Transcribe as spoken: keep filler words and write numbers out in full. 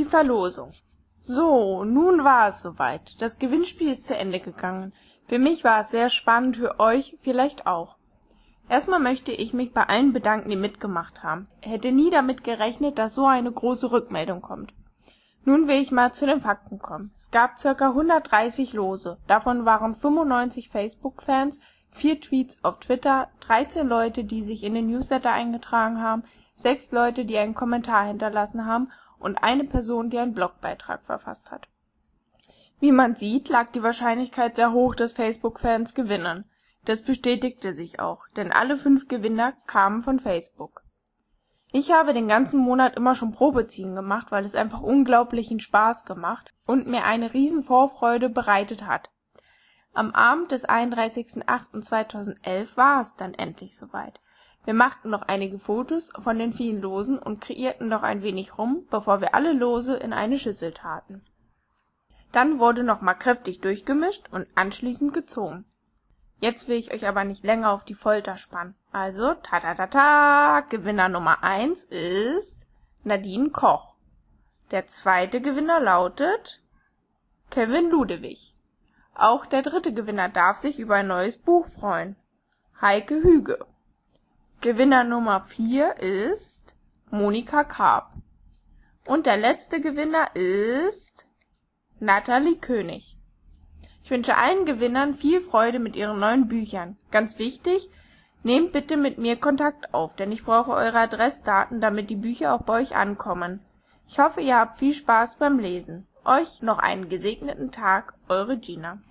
die Verlosung. So, nun war es soweit. Das Gewinnspiel ist zu Ende gegangen. Für mich war es sehr spannend, für euch vielleicht auch. Erstmal möchte ich mich bei allen bedanken, die mitgemacht haben. Hätte nie damit gerechnet, dass so eine große Rückmeldung kommt. Nun will ich mal zu den Fakten kommen. Es gab ca. hundertdreißig Lose. Davon waren fünfundneunzig Facebook-Fans, vier Tweets auf Twitter, dreizehn Leute, die sich in den Newsletter eingetragen haben, sechs Leute, die einen Kommentar hinterlassen haben und eine Person, die einen Blogbeitrag verfasst hat. Wie man sieht, lag die Wahrscheinlichkeit sehr hoch, dass Facebook-Fans gewinnen. Das bestätigte sich auch, denn alle fünf Gewinner kamen von Facebook. Ich habe den ganzen Monat immer schon Probeziehen gemacht, weil es einfach unglaublichen Spaß gemacht und mir eine riesen Vorfreude bereitet hat. Am Abend des einunddreißigsten achten zweitausendelf war es dann endlich soweit. Wir machten noch einige Fotos von den vielen Losen und kreierten noch ein wenig rum, bevor wir alle Lose in eine Schüssel taten. Dann wurde noch mal kräftig durchgemischt und anschließend gezogen. Jetzt will ich euch aber nicht länger auf die Folter spannen. Also, ta-ta-ta-ta, Gewinner Nummer eins ist Nadine Koch. Der zweite Gewinner lautet Kevin Ludewig. Auch der dritte Gewinner darf sich über ein neues Buch freuen. Heike Hüge. Gewinner Nummer vier ist Monika Karp. Und der letzte Gewinner ist Nathalie König. Ich wünsche allen Gewinnern viel Freude mit ihren neuen Büchern. Ganz wichtig, nehmt bitte mit mir Kontakt auf, denn ich brauche eure Adressdaten, damit die Bücher auch bei euch ankommen. Ich hoffe, ihr habt viel Spaß beim Lesen. Euch noch einen gesegneten Tag, eure Gina.